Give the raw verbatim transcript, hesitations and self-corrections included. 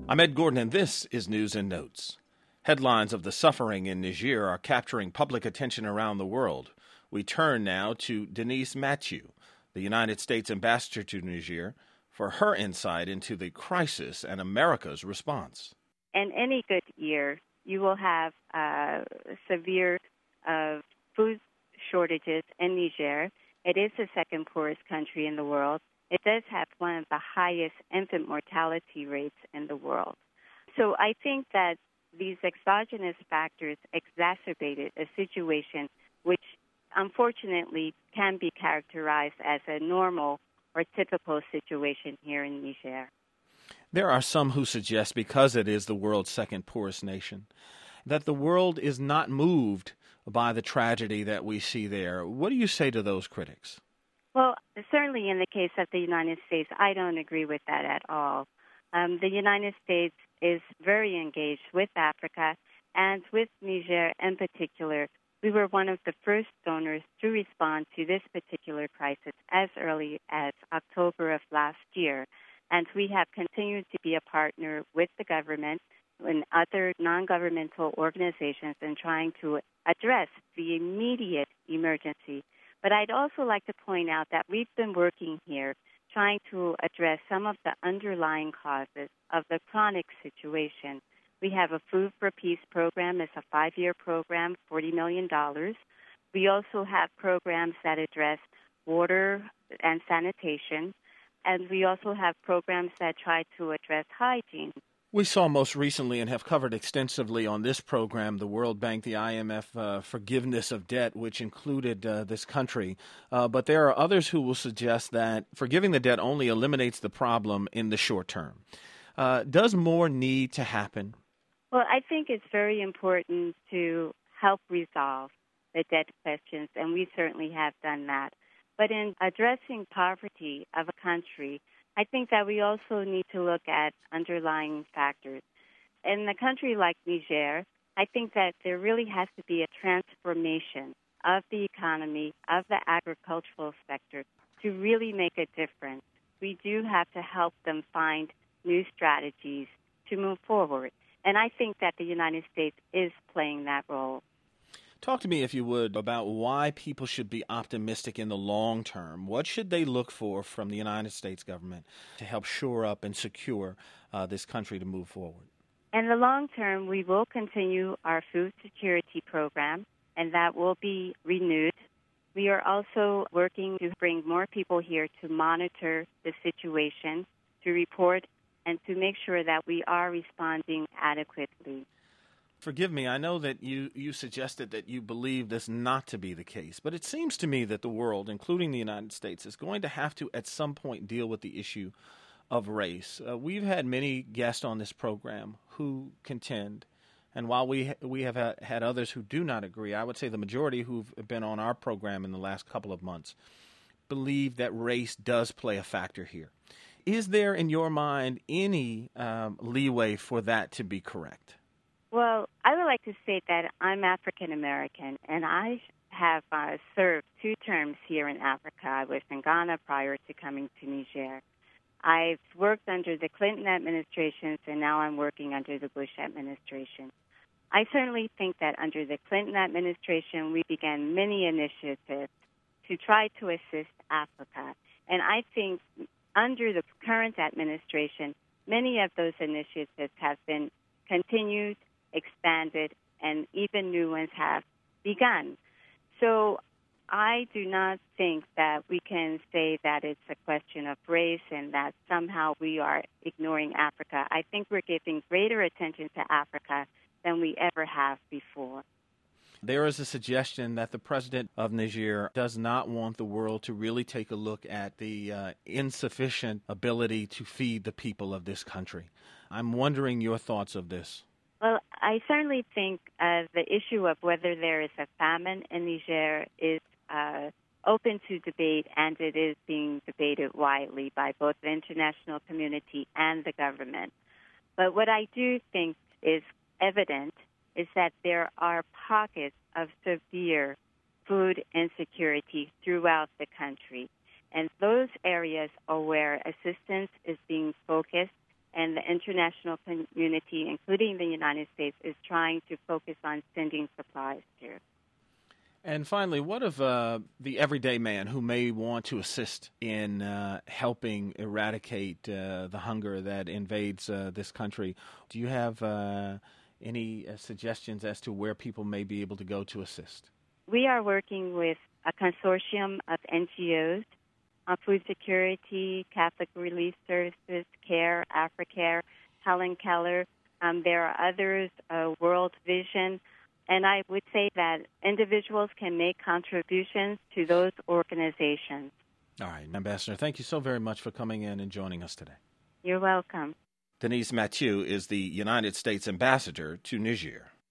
I'm Ed Gordon, and this is News and Notes. Headlines of the suffering in Niger are capturing public attention around the world. We turn now to Denise Mathieu, the United States ambassador to Niger, for her insight into the crisis and America's response. In any good year, you will have uh, severe uh, food shortages in Niger. It is the second poorest country in the world. It does have one of the highest infant mortality rates in the world. So I think that these exogenous factors exacerbated a situation which unfortunately can be characterized as a normal or typical situation here in Niger. There are some who suggest, because it is the world's second poorest nation, that the world is not moved by the tragedy that we see there. What do you say to those critics? Well, certainly in the case of the United States, I don't agree with that at all. Um, the United States is very engaged with Africa and with Niger in particular. We were one of the first donors to respond to this particular crisis as early as October of last year. And we have continued to be a partner with the government and other non-governmental organizations in trying to address the immediate emergency. But I'd also like to point out that we've been working here trying to address some of the underlying causes of the chronic situation. We have a Food for Peace program. It's a five-year program, forty million dollars. We also have programs that address water and sanitation. And we also have programs that try to address hygiene. We saw most recently and have covered extensively on this program the World Bank, the I M F uh, forgiveness of debt, which included uh, this country. Uh, but there are others who will suggest that forgiving the debt only eliminates the problem in the short term. Uh, does more need to happen? Well, I think it's very important to help resolve the debt questions, and we certainly have done that. But in addressing poverty of a country, I think that we also need to look at underlying factors. In a country like Niger, I think that there really has to be a transformation of the economy, of the agricultural sector, to really make a difference. We do have to help them find new strategies to move forward. And I think that the United States is playing that role. Talk to me, if you would, about why people should be optimistic in the long term. What should they look for from the United States government to help shore up and secure uh, this country to move forward? In the long term, we will continue our food security program, and that will be renewed. We are also working to bring more people here to monitor the situation, to report, and to make sure that we are responding adequately. Forgive me, I know that you, you suggested that you believe this not to be the case, but it seems to me that the world, including the United States, is going to have to at some point deal with the issue of race. Uh, we've had many guests on this program who contend, and while we ha- we have ha- had others who do not agree, I would say the majority who've been on our program in the last couple of months believe that race does play a factor here. Is there, in your mind, any um, leeway for that to be correct? Well, I would like to state that I'm African American, and I have uh, served two terms here in Africa. I was in Ghana prior to coming to Niger. I've worked under the Clinton administrations, and now I'm working under the Bush administration. I certainly think that under the Clinton administration, we began many initiatives to try to assist Africa. And I think under the current administration, many of those initiatives have been continued, expanded, and even new ones have begun. So I do not think that we can say that it's a question of race and that somehow we are ignoring Africa. I think we're giving greater attention to Africa than we ever have before. There is a suggestion that the president of Niger does not want the world to really take a look at the uh, insufficient ability to feed the people of this country. I'm wondering your thoughts of this. Well, I certainly think uh, the issue of whether there is a famine in Niger is uh, open to debate, and it is being debated widely by both the international community and the government. But what I do think is evident is that there are pockets of severe food insecurity throughout the country. And those areas are where assistance is being focused and the international community, including the United States, is trying to focus on sending supplies to. And finally, what of uh, the everyday man who may want to assist in uh, helping eradicate uh, the hunger that invades uh, this country? Do you have uh, any uh, suggestions as to where people may be able to go to assist? We are working with a consortium of N G Os, uh, Food Security, Catholic Relief Services, CARE, AfriCare, Helen Keller. Um, there are others, uh, World Vision. And I would say that individuals can make contributions to those organizations. All right, Ambassador, thank you so very much for coming in and joining us today. You're welcome. Denise Mathieu is the United States Ambassador to Niger.